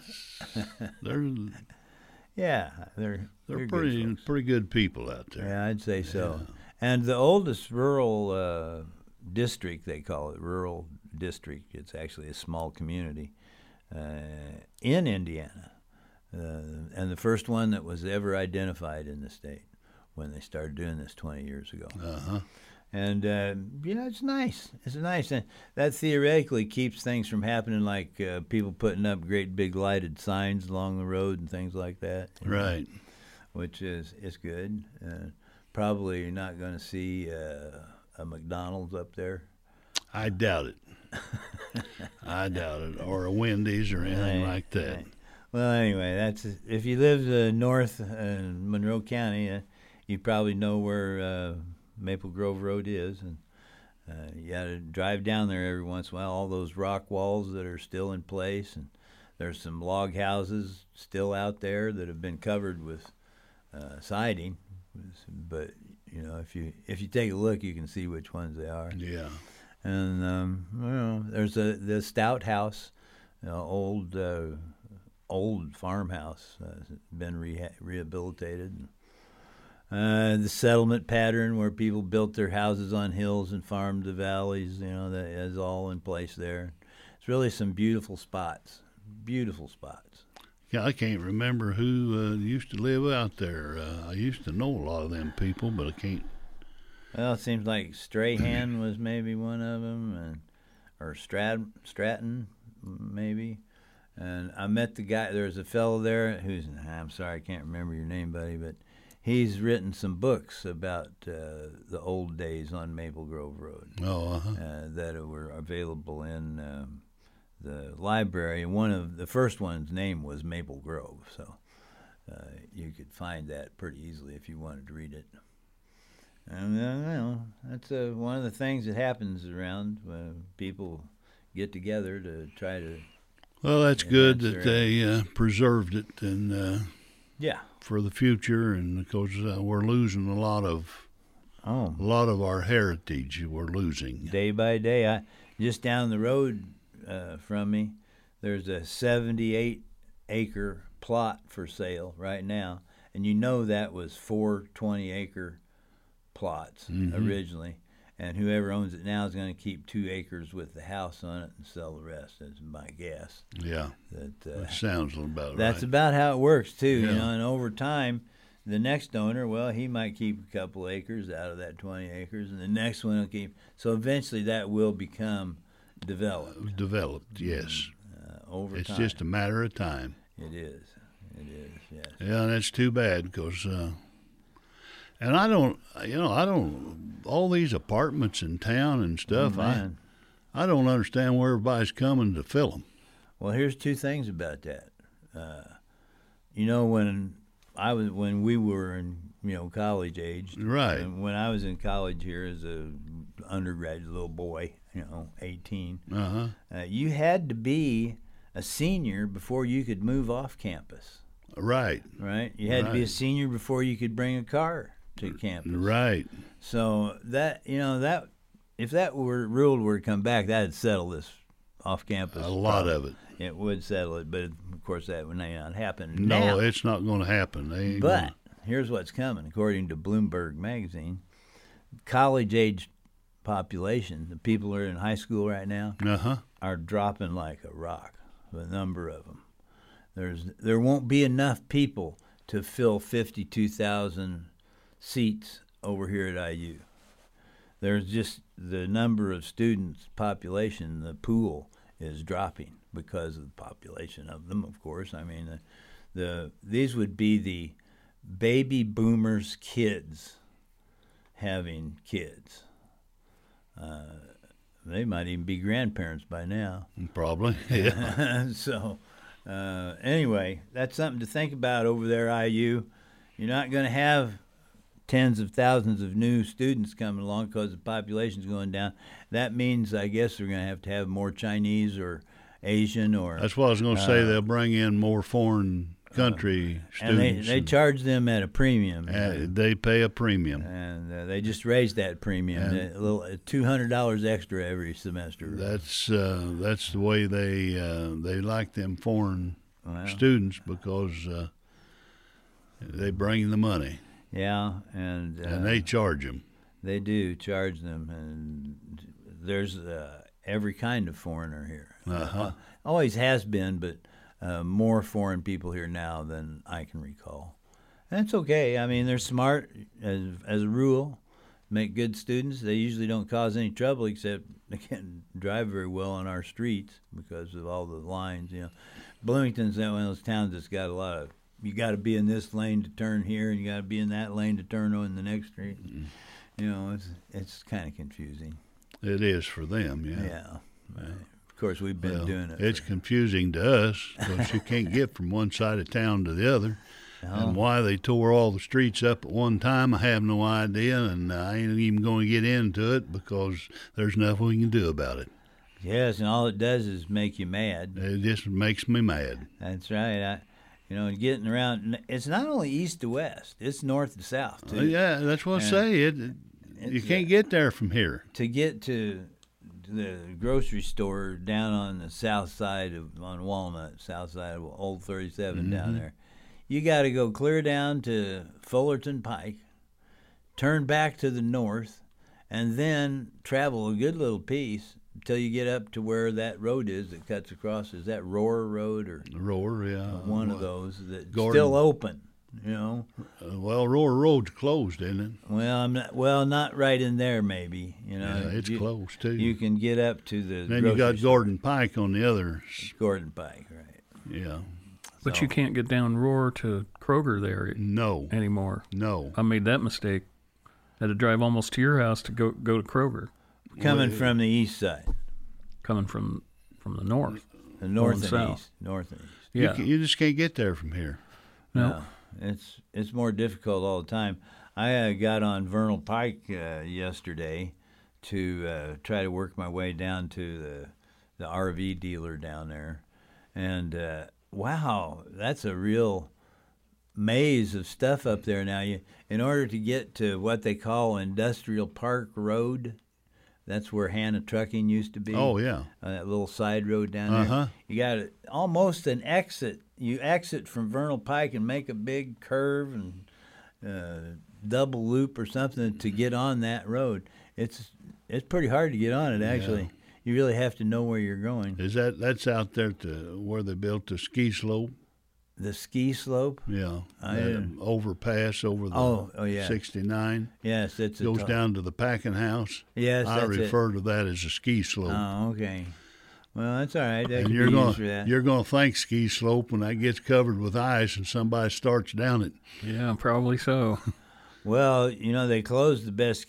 they're pretty good people out there. Yeah, I'd say so. And the oldest rural district, they call it, rural district. It's actually a small community in Indiana. And the first one that was ever identified in the state when they started doing this 20 years ago. And, it's nice. It's nice. And that theoretically keeps things from happening like people putting up great big lighted signs along the road and things like that. Right. Which is good. Probably you're not going to see a McDonald's up there. I doubt it. Or a Wendy's or anything like that. Right. Well, anyway, that's if you live north in Monroe County, you probably know where Maple Grove Road is, and you got to drive down there every once in a while. All those rock walls that are still in place, and there's some log houses still out there that have been covered with siding. But if you take a look, you can see which ones they are. Yeah. And there's the Stout House, old farmhouse, been rehabilitated. The settlement pattern where people built their houses on hills and farmed the valleys, that is all in place there. It's really some beautiful spots. Beautiful spots. Yeah, I can't remember who used to live out there. I used to know a lot of them people, but I can't. Well, it seems like Strahan was maybe one of them, or Stratton, maybe. And I met the guy. There's a fellow there I'm sorry, I can't remember your name, buddy, but he's written some books about the old days on Maple Grove Road. That were available in the library. One of the first one's name was Maple Grove, so you could find that pretty easily if you wanted to read it. And that's one of the things that happens around when people get together to try to. Well, that's good that they preserved it and for the future, and because we're losing a lot of our heritage. We're losing day by day. Just down the road from me, there's a 78-acre plot for sale right now, and that was 4 20-acre plots originally. And whoever owns it now is going to keep 2 acres with the house on it and sell the rest, is my guess. Yeah, that sounds about right. That's about how it works, too. And over time, the next owner, he might keep a couple acres out of that 20 acres, and the next one will keep. So eventually that will become developed. Yes. Over time. It's just a matter of time. It is, yes. Yeah, and that's too bad because... And I don't, all these apartments in town and stuff, I don't understand where everybody's coming to fill them. Well, here's 2 things about that. When we were in, college age. Right. When I was in college here as a undergraduate little boy, 18. You had to be a senior before you could move off campus. Right. You had to be a senior before you could bring a car to campus. Right. So that if that rule were to come back, that'd settle this off-campus. A lot of it. It would settle it, but of course that would not happen. No, now, it's not going to happen. But here's what's coming. According to Bloomberg magazine, college-age population, the people who are in high school right now, Uh-huh. are dropping like a rock, the number of them. There won't be enough people to fill 52,000 seats over here at IU. There's just the number of students, population, the pool is dropping because of the population of them, of course. I mean, these would be the baby boomers' kids having kids. They might even be grandparents by now. Probably, yeah. So, anyway, that's something to think about over there, IU. You're not going to have tens of thousands of new students coming along because the population's going down. That means, I guess, we're going to have more Chinese or Asian or... That's what I was going to say. They'll bring in more foreign country students. And they charge them at a premium. They pay a premium. And they just raised that premium, a little $200 extra every semester. That's the way they like them foreign students because they bring the money. Yeah, and they charge them. They do charge them, and there's every kind of foreigner here. Uh-huh. Always has been, but more foreign people here now than I can recall. And it's okay. I mean, they're smart as a rule, make good students. They usually don't cause any trouble, except they can't drive very well on our streets because of all the lines. You know, Bloomington's one of those towns that's got a lot of. You got to be in this lane to turn here, and you got to be in that lane to turn on the next street. Mm-hmm. You know, it's kind of confusing. It is for them, yeah. Yeah. Right. Of course, we've been doing it. It's confusing to us because you can't get from one side of town to the other. No. And why they tore all the streets up at one time, I have no idea, and I ain't even going to get into it because there's nothing we can do about it. Yes, and all it does is make you mad. It just makes me mad. That's right. You know, getting around, it's not only east to west, it's north to south, too. Yeah, that's what I say. You can't get there from here. To get to the grocery store down on the south side on Walnut, south side of Old 37 down there, you got to go clear down to Fullerton Pike, turn back to the north, and then travel a good little piece until you get up to where that road is that cuts across. Is that Roar Road or Roar? Yeah, one of those that's still open. You know. Well, Roar Road's closed, isn't it? Well, not right in there. Maybe you know. Yeah, it's closed too. You can get up to the. Then you got Gordon Pike on the other. Gordon Pike, right? Yeah. But you can't get down Roar to Kroger there. No. Anymore. No. I made that mistake. Had to drive almost to your house to go to Kroger. Coming from the east side. Coming from the north. The north and south. east. North and east. Yeah. You just can't get there from here. No. It's more difficult all the time. I got on Vernal Pike yesterday to try to work my way down to the RV dealer down there. And, wow, that's a real maze of stuff up there now. In order to get to what they call Industrial Park Road, that's where Hannah Trucking used to be. Oh, yeah. That little side road down there. You got almost an exit. You exit from Vernal Pike and make a big curve and double loop or something to get on that road. It's pretty hard to get on it, actually. Yeah. You really have to know where you're going. That's out there where they built the ski slope? The ski slope? Yeah. Overpass over the 69. Yes, it goes down to the packing house. Yes, I refer to that as a ski slope. Oh, okay. Well, that's all right. That and you're going to thank ski slope when that gets covered with ice and somebody starts down it. Yeah, probably so. Well, you know, they closed the best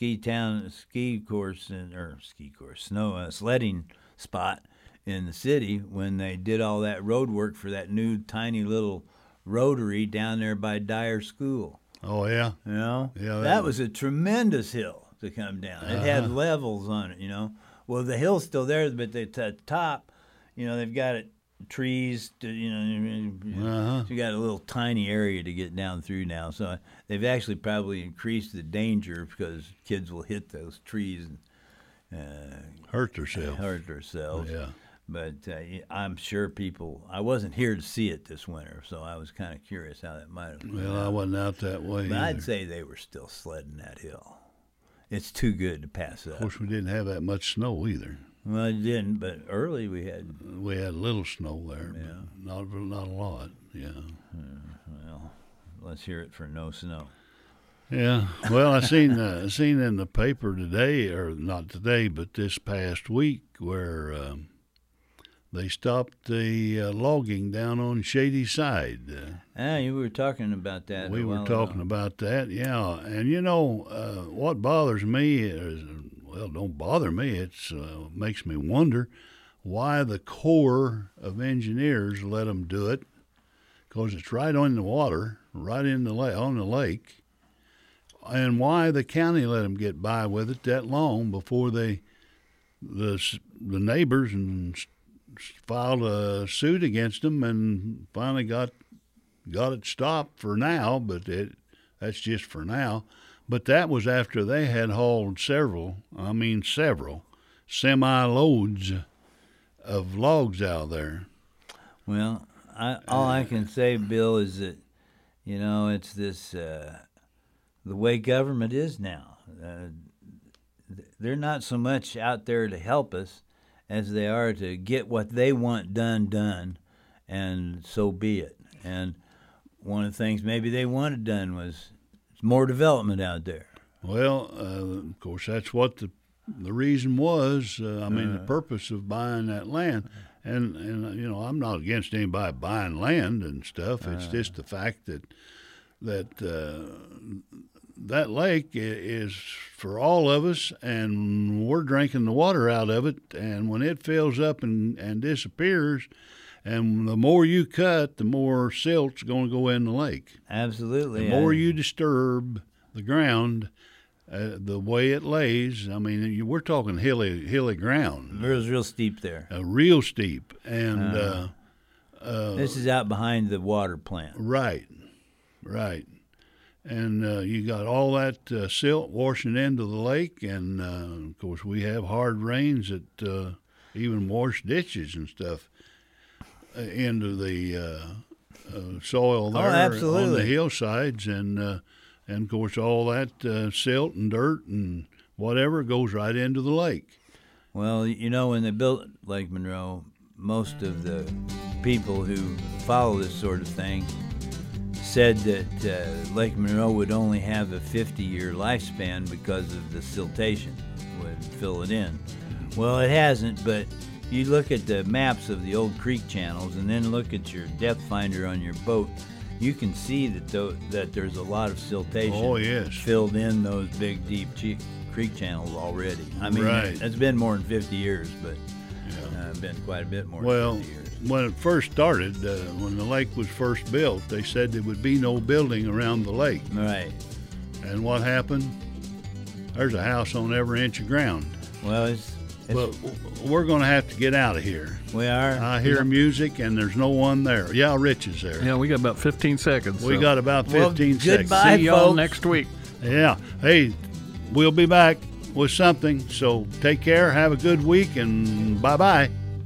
sledding spot in the city when they did all that road work for that new tiny little rotary down there by Dyer School. Oh, yeah? You know? Yeah, that was a tremendous hill to come down. It had levels on it, you know. Well, the hill's still there, but at the top, you know, they've got trees, so you got a little tiny area to get down through now. So they've actually probably increased the danger because kids will hit those trees and hurt themselves. Yeah. But I'm sure I wasn't here to see it this winter, so I was kind of curious how that might have been. Well, I wasn't out that way But either. I'd say they were still sledding that hill. it's too good to pass up. Of course, we didn't have that much snow either. Well, it didn't, but early we had. We had a little snow there, Yeah. but not a lot. Yeah. Well, let's hear it for no snow. Yeah. Well, I seen in the paper today, or not today, but this past week, where they stopped the logging down on Shady Side. You were talking about that. We were talking about that, yeah. And what bothers me is, well, don't bother me. It's makes me wonder why the Corps of Engineers let them do it, because it's right on the water, right in the on the lake, and why the county let them get by with it that long before the neighbors and filed a suit against them and finally got it stopped for now, but that's just for now. But that was after they had hauled several semi-loads of logs out there. Well, all I can say, Bill, is that, it's this, the way government is now. They're not so much out there to help us as they are to get what they want done, and so be it. And one of the things maybe they wanted done was more development out there. Well, of course, that's what the reason was. The purpose of buying that land. And I'm not against anybody buying land and stuff. It's just the fact that that lake is for all of us, and we're drinking the water out of it. And when it fills up and disappears, and the more you cut, the more silt's going to go in the lake. Absolutely. The more you disturb the ground, the way it lays, we're talking hilly ground. It was real steep there. Real steep. And this is out behind the water plant. Right. And you got all that silt washing into the lake, and, of course, we have hard rains that even wash ditches and stuff into the soil there on the hillsides, and of course all that silt and dirt and whatever goes right into the lake. Well, when they built Lake Monroe, most of the people who follow this sort of thing said that Lake Monroe would only have a 50-year lifespan because of the siltation would fill it in. Well, it hasn't, but you look at the maps of the old creek channels and then look at your depth finder on your boat, you can see that there's a lot of siltation filled in those big, deep creek channels already. It's been more than 50 years, but been quite a bit more than 50 years. When it first started, when the lake was first built, they said there would be no building around the lake. Right. And what happened? There's a house on every inch of ground. Well, but we're going to have to get out of here. We are. I hear music, and there's no one there. Yeah, Rich is there. Yeah, we got about 15 seconds. We got about 15 seconds. Goodbye, See y'all next week. Yeah. Hey, we'll be back with something. So take care. Have a good week, and bye-bye.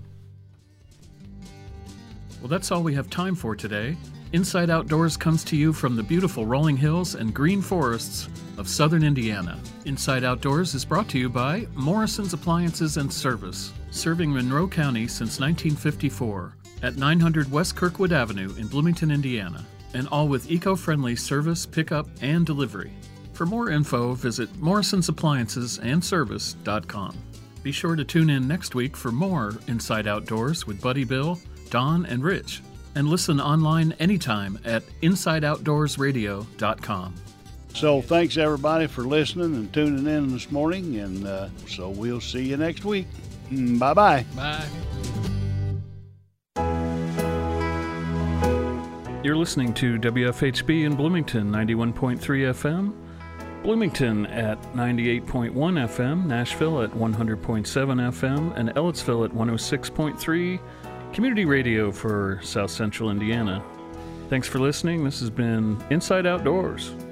Well, that's all we have time for today. Inside Outdoors comes to you from the beautiful rolling hills and green forests of southern Indiana. Inside Outdoors is brought to you by Morrison's Appliances and Service, serving Monroe County since 1954 at 900 West Kirkwood Avenue in Bloomington, Indiana, and all with eco-friendly service, pickup, and delivery. For more info, visit morrisonsappliancesandservice.com. Be sure to tune in next week for more Inside Outdoors with Buddy Bill, Don, and Rich, and listen online anytime at InsideOutdoorsRadio.com. So thanks, everybody, for listening and tuning in this morning, and so we'll see you next week. Bye-bye. Bye. You're listening to WFHB in Bloomington, 91.3 FM, Bloomington at 98.1 FM, Nashville at 100.7 FM, and Ellettsville at 106.3 Community Radio for South Central Indiana. Thanks for listening. This has been Inside Outdoors.